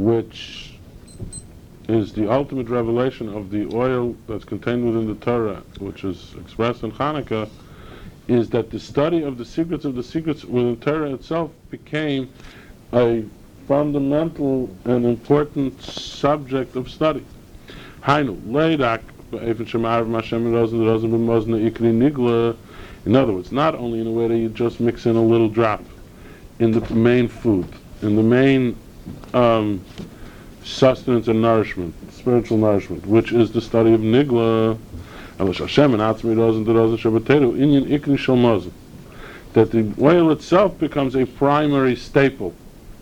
which is the ultimate revelation of the oil that's contained within the Torah, which is expressed in Hanukkah, is that the study of the secrets within Torah itself became a fundamental and important subject of study. In other words, not only in a way that you just mix in a little drop in the main food, in the main sustenance and nourishment, spiritual nourishment, which is the study of Nigla, that the oil itself becomes a primary staple.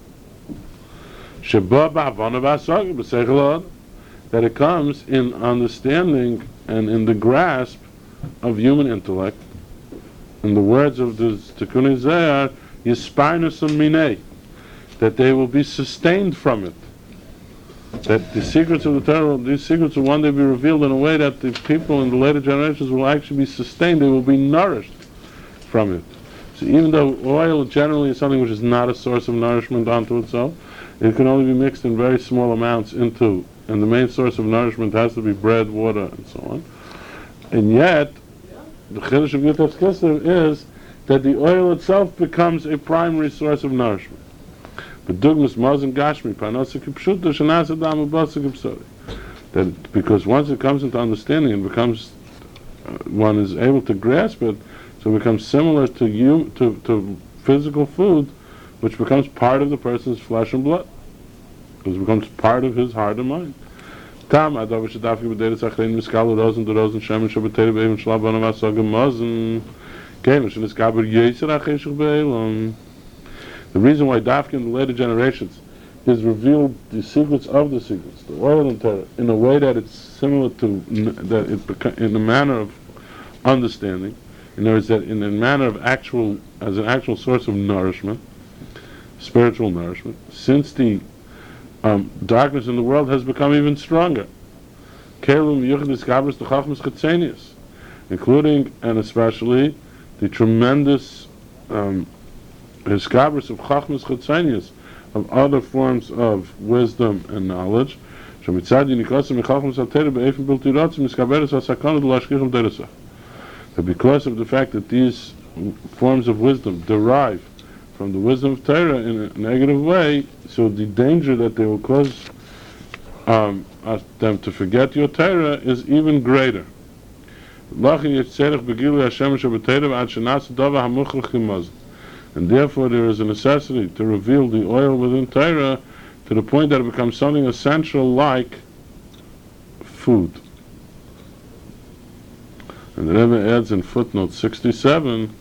That it comes in understanding and in the grasp of human intellect. In the words of the Tikkun Zohar, Yisparnusum minei, that they will be sustained from it. That the secrets of the Torah, these secrets will one day be revealed in a way that the people in the later generations will actually be sustained, they will be nourished from it. So even though oil generally is something which is not a source of nourishment unto itself, it can only be mixed in very small amounts into, and the main source of nourishment has to be bread, water, and so on. And yet, the Chiddush of Yud Kislev is that the oil itself becomes a primary source of nourishment. But Dugmas Mazin Gashmi, Parnasa Kipshuta, Shanasa Dama Basa Kipsori. That because once it comes into understanding and becomes, one is able to grasp it, so it becomes similar to physical food, which becomes part of the person's flesh and blood. Because it becomes part of his heart and mind. Tam Adav Shadafi B'Deiris Achrein Miskalu Rosen to Rosen Shemin Shabbatei Be'evin Shalabana Masagam Mazin Kein Shenis Gaber Yeser Acheshach Be'elam. The reason why Dafka in the later generations is revealed the secrets of the secrets, the oil and Torah, in a way that it's similar to, that it in a manner of understanding, in other words, that in a manner of actual, as an actual source of nourishment, spiritual nourishment, since the darkness in the world has become even stronger. Including and especially the tremendous hiskabris of chachmas chetzenius, of other forms of wisdom and knowledge. That because of the fact that these forms of wisdom derive from the wisdom of Torah in a negative way, so the danger that they will cause them to forget your Torah is even greater. And therefore there is a necessity to reveal the oil within Torah to the point that it becomes something essential like food. And the Rebbe adds in footnote 67,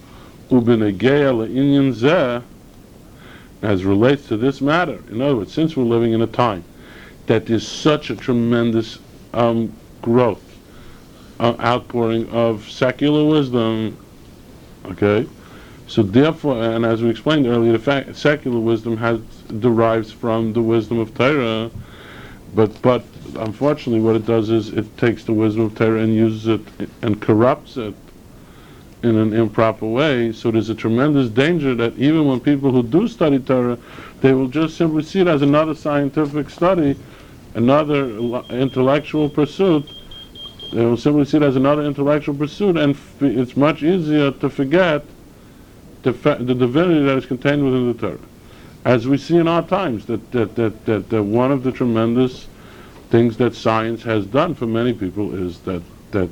as relates to this matter. In other words, since we're living in a time that there's such a tremendous growth, outpouring of secular wisdom, okay? So therefore, and as we explained earlier, the fact secular wisdom derives from the wisdom of Torah, but unfortunately what it does is it takes the wisdom of Torah and uses it and corrupts it in an improper way. So there's a tremendous danger that even when people who do study Torah, they will just simply see it as another scientific study, another intellectual pursuit. They will simply see it as another intellectual pursuit, and it's much easier to forget the divinity that is contained within the Torah. As we see in our times, that one of the tremendous things that science has done for many people is that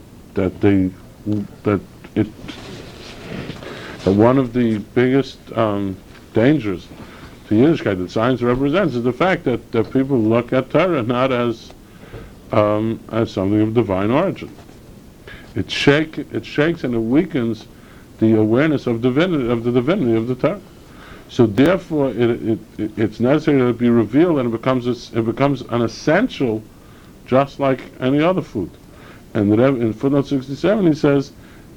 one of the biggest dangers to Yiddishkeit that science represents is the fact that people look at Torah not as something of divine origin. It shakes and it weakens the awareness of the divinity of the Torah. So therefore, it's necessary that it be revealed, and it becomes an essential, just like any other food. And in footnote 67, he says,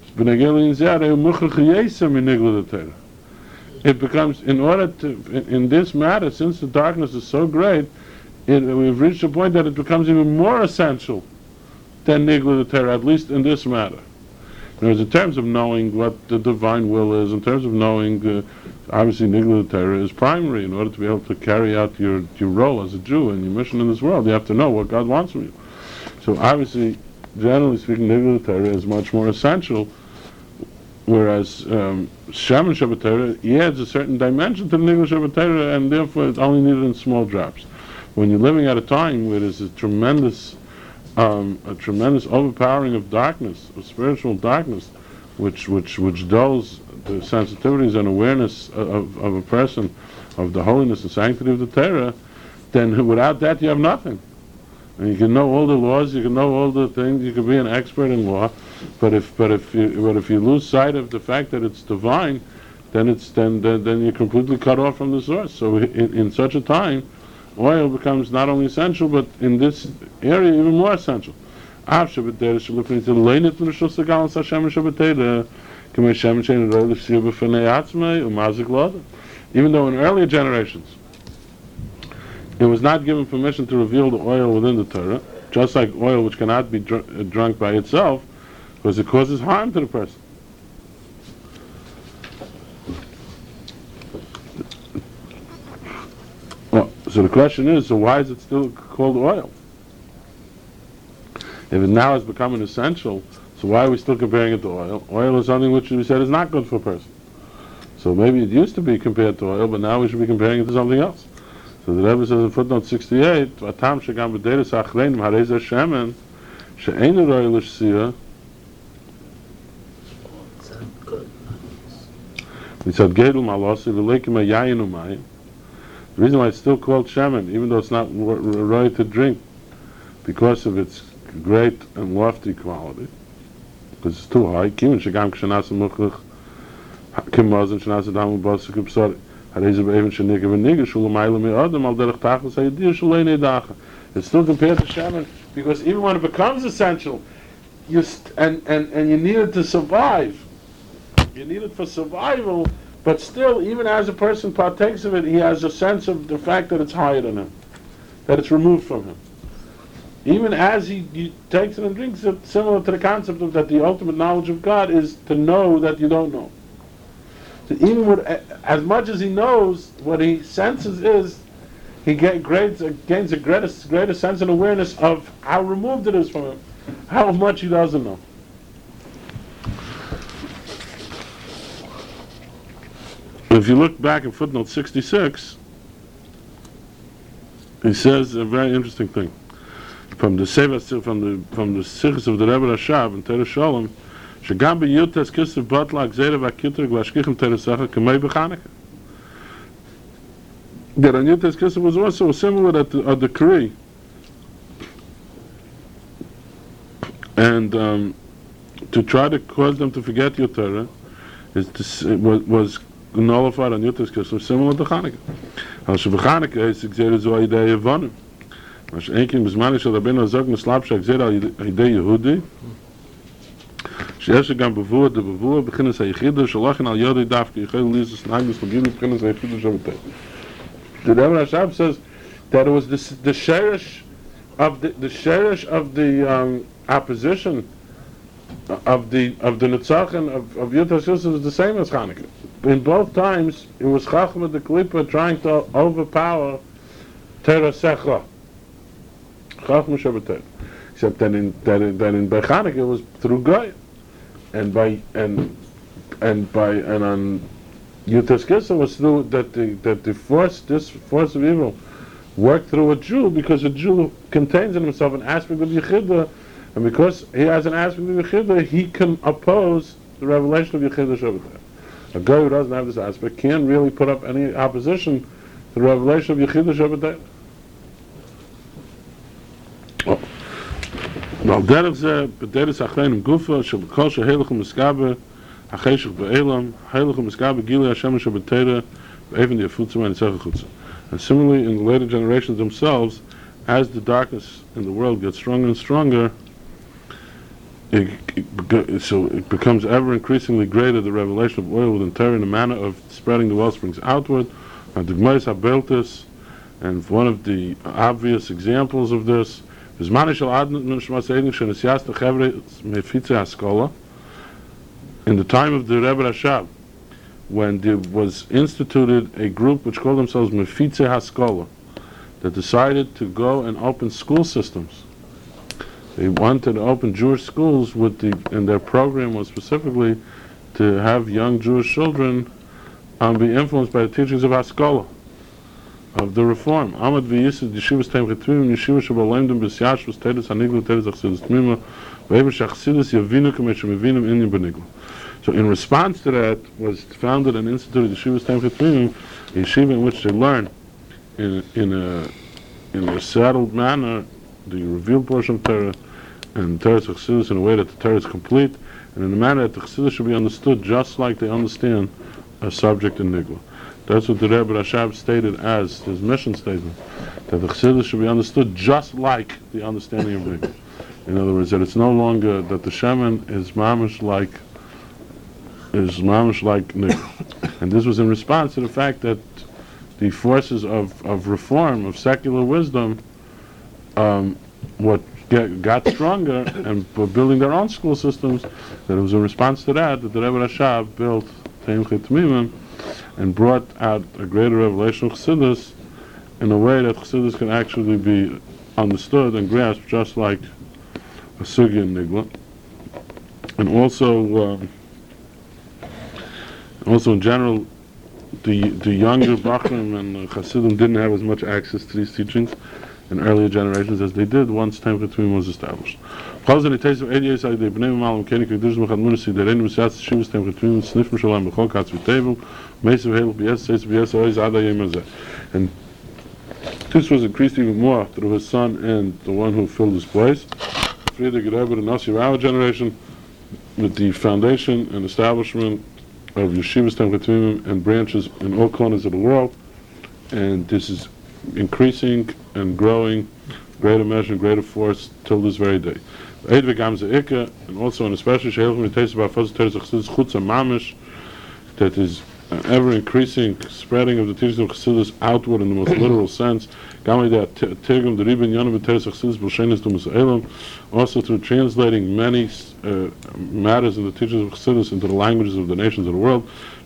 it becomes, in order to, in this matter, since the darkness is so great, we've reached a point that it becomes even more essential than Nigla the Torah, at least in this matter. In terms of knowing what the divine will is, in terms of knowing, obviously, Nigla Torah is primary. In order to be able to carry out your role as a Jew and your mission in this world, you have to know what God wants from you. So obviously, generally speaking, Nigla Torah is much more essential, whereas Shemen Shabbat Torah adds a certain dimension to the Nigla Shabbat Torah, and therefore it's only needed in small drops. When you're living at a time where there's a tremendous overpowering of darkness, of spiritual darkness, which dulls the sensitivities and awareness of a person, of the holiness and sanctity of the Torah, then without that you have nothing. And you can know all the laws, you can know all the things, you can be an expert in law, but if you lose sight of the fact that it's divine, then you're completely cut off from the source. So in such a time, oil becomes not only essential, but in this area even more essential. Even though in earlier generations it was not given permission to reveal the oil within the Torah, just like oil which cannot be drunk by itself, because it causes harm to the person. So the question is, so why is it still called oil? If it now has become an essential, so why are we still comparing it to oil? Oil is something which we said is not good for a person. So maybe it used to be compared to oil, but now we should be comparing it to something else. So the Rebbe says in footnote 68, "Vatam shegam b'deiros achreinim harei zeh shemen she'einu roi l'shsia." Mitzad gedul malosi v'leikim hayayin u'mayim. The reason why it's still called shemen, even though it's not right to drink, because of its great and lofty quality, because it's too high. Even though it's still compared to shemen, because even when it becomes essential, and you need it to survive, you need it for survival. But still, even as a person partakes of it, he has a sense of the fact that it's higher than him, that it's removed from him. Even as he takes it and drinks it, similar to the concept of that the ultimate knowledge of God is to know that you don't know. So even as much as he knows, what he senses is, he gains a greater sense and awareness of how removed it is from him, how much he doesn't know. If you look back at footnote 66, he says a very interesting thing. From the Sichos of the Rebbe Rashav and Torah Shalom, shegam b'yutes kisav batla gzeira v'akitrig v'ashkichem teresacha k'mei b'chanukah. That on Yutes Kisav was also similar to a decree, and to try to cause them to forget your Torah was nullified on Yutes Kisav, similar to Chanukah. Al sheb'Chanukah is gzeira zo idei Yevonim. Mash enkin b'zman shel Rabbeinu Azog neslabsha gzeira idei Yehudi. שיש גם בבוא דבבוא בכנס היחידה שלוחן על ידי דווקא יכול ליזוס נגדס לגיל בכנס היחידה שבתא. The Rebbe Rashab says that it was the sherish of the opposition of the Netzachin of Yud HaShus was the same as Chanukah. In both times it was Chachma the Klippa trying to overpower Torah Sechla, Chachma Shabbat. Except that in by Chanukah it was through Goy. And on Yud HaShus was through that the force of evil worked through a Jew, because a Jew contains in himself an aspect of Yechidah, and because he has an aspect of Yechidah, he can oppose the revelation of Yechidah Shabbat. A guy who doesn't have this aspect can't really put up any opposition to the revelation of Yechidah Shabbat. ועל דרך זה, בדרס אחרינו גופה, שבכל שהילך ומסגבה, החשך באילם, הילך ומסגבה גילי השם שבתרא, ואיבן יפוצה מהניצח החוצה. And similarly, in the later generations themselves, as the darkness in the world gets stronger and stronger, so it becomes ever increasingly greater, the revelation of oil within Torah in a manner of spreading the wellsprings outward. And the Gemara HaBeltis, and one of the obvious examples of this, בזמן של עד נשמע סיידינג שנסיעת החבר'ה מפיצי האסכולה, in the time of the Rebbe Rashab, when there was instituted a group which called themselves Mefitze Haskola, that decided to go and open school systems. They wanted to open Jewish schools and their program was specifically to have young Jewish children be influenced by the teachings of Haskola, of the Reform. Amad v'yisid yeshivas teim chetvim, yeshiva shabalemdim b'syash v'stedes haniglu tedes achsidus tmima, v'ever shachsidus yavinu k'mesh mevinum inyan b'niglu. So in response to that was founded and instituted Yeshivas Teim Chetvimim, a yeshiva in which they learn in a settled manner the revealed portion of Torah and Torah's Chassidus in a way that the Torah is complete, and in a manner that the Chassidus should be understood just like they understand a subject in Nigla. That's what the Rebbe Rashab stated as his mission statement, that the Chassidus should be understood just like the understanding of Nigla. In other words, that it's no longer that the Shemen is mamish like Nigla. And this was in response to the fact that the forces of reform, of secular wisdom, got stronger and were building their own school systems, that it was in response to that the Rebbe Rashab built Teim Chetvimim and brought out a greater revelation of Chassidus in a way that Chassidus can actually be understood and grasped just like a Sugya in Nigla. And also in general, the younger Bachrim and Chassidim didn't have as much access to these teachings in earlier generations as they did once Teim Chetvimim was established. And this was increased even more through his son and the one who filled his place, Friedrich Rebbe, the Nasi of our generation, with the foundation and establishment of Yeshivas Teim Chetvimim and branches in all corners of the world, and this is increasing and growing, greater measure and greater force till this very day. And also and especially that is an ever increasing spreading of the teachings of Chassidus outward in the most literal sense. Also through translating many matters in the teachings of Chassidus into the languages of the nations of the world.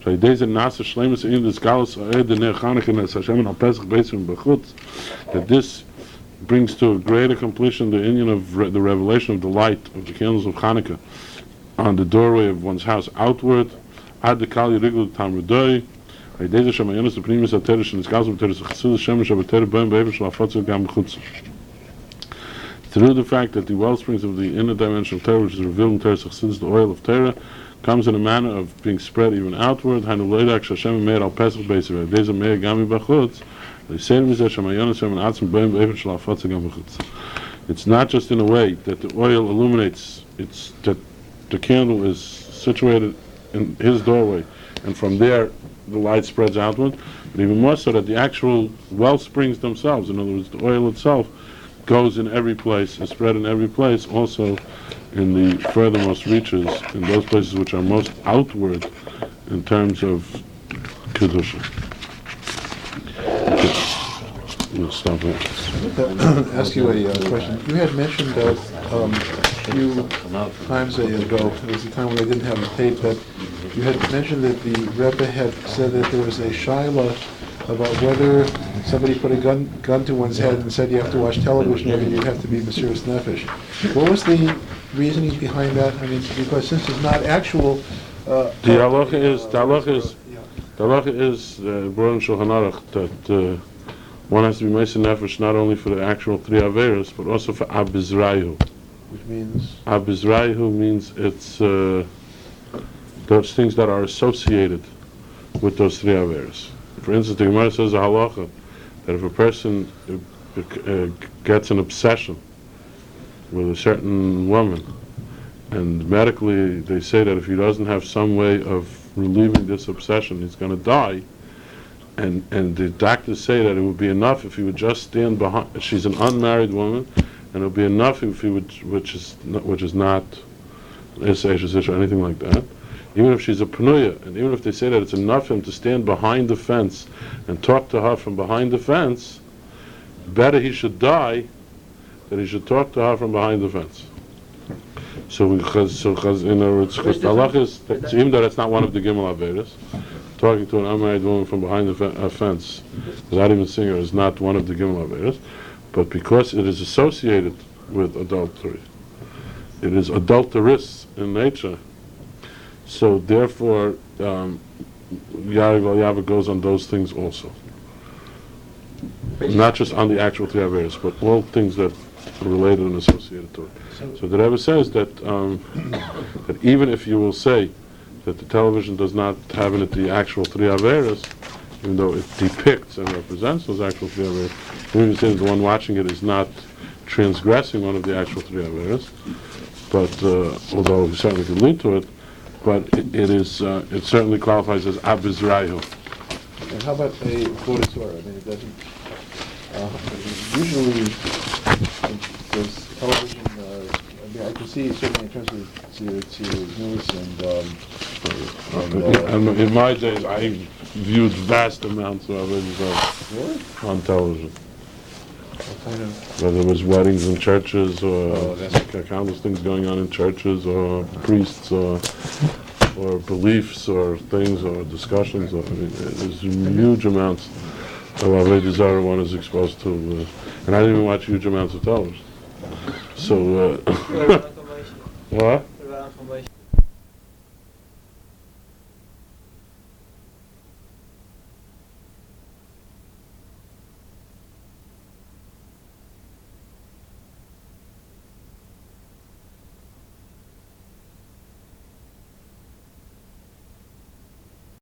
That this brings to a greater completion the union of the revelation of the light of the candles of Hanukkah on the doorway of one's house outward. Ad the Kali Riglu Tamrudoi, Aideza Shamayanis, the Primus Aterish, and the Scouts of Teres Chassidus, Shemesh of Ater Boim, Bevish, Lafatzel Gam Chutz. Through the fact that the wellsprings of the inner dimension of Torah, which is revealed in Teres Chassidus, the oil of Torah, comes in a manner of being spread even outward. Hanu Leidak Shashem Meir Al Pesach Beisav, Aideza Meir Gami Bachutz, they say to me that Shamayanis, Shemen Atzim Boim, Bevish, Lafatzel Gam Chutz. It's not just in a way that the oil illuminates, it's that the candle is situated in his doorway, and from there the light spreads outward, but even more so that the actual well springs themselves, in other words, the oil itself, goes in every place, is spread in every place, also in the furthermost reaches, in those places which are most outward in terms of Kedusha. We'll stop there. Ask you a question. You had mentioned a few times ago, it was a time when I didn't have a tape, but you had mentioned that the Rebbe had said that there was a shaila about whether somebody put a gun to one's head and said you have to watch television and you have to be Mesiras Nefesh. What was the reasoning behind that? I mean, because since it's not actual... the halacha is brought in Shulchan Aruch that one has to be Mesiras Nefesh not only for the actual 3 Averos, but also for Abizrayu. Which means? Abizrayu means it's those things that are associated with those 3 Averos. For instance, the Gemara says a halacha that if a person gets an obsession with a certain woman, and medically they say that if he doesn't have some way of relieving this obsession, he's going to die, and the doctors say that it would be enough if he would just stand behind. She's an unmarried woman, and it would be enough if he would, which is not Ish or anything like that. Even if she's a Pnuya, and even if they say that it's enough for him to stand behind the fence and talk to her from behind the fence, better he should die than he should talk to her from behind the fence. So in other words, halach is even though that's not one of the gimel averos, talking to an unmarried woman from behind a fence without even seeing her is not one of the gimel averos, but because it is associated with adultery, it is adulterous in nature. So therefore, Yariv goes on those things also. Not just on the actual three averos, but all things that are related and associated to it. So the Rebbe says that that even if you will say that the television does not have in it the actual three averos, even though it depicts and represents those actual three averos, even if you say that the one watching it is not transgressing one of the actual three averos, but although he certainly could lead to it, but it certainly qualifies as abizrayu. And how about a quoted Torah? I mean, it doesn't. Usually, there's television. I mean, I can see certainly in terms of news and in my days, I viewed vast amounts of it really? on television. What kind of? Whether it was weddings in churches or countless things going on in churches or priests or beliefs or things or discussions. I mean, there's huge amounts of Avodah Zarah one is exposed to, and I didn't even watch huge amounts of television. So, what?